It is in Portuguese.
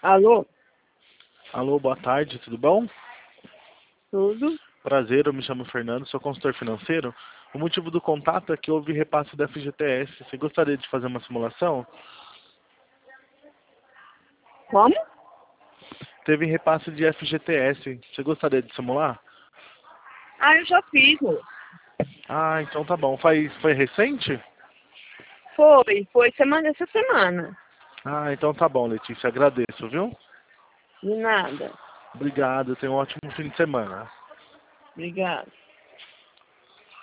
Alô? Alô, boa tarde, tudo bom? Tudo? Prazer, eu me chamo Fernando, sou consultor financeiro. O motivo do contato é que houve repasse da FGTS. Você gostaria de fazer uma simulação? Como? Teve repasse de FGTS. Você gostaria de simular? Ah, eu já fiz, moço. Ah, então tá bom. Foi recente? Foi essa semana. Ah, então tá bom, Letícia. Agradeço, viu? De nada. Obrigado, tenha um ótimo fim de semana. Obrigada.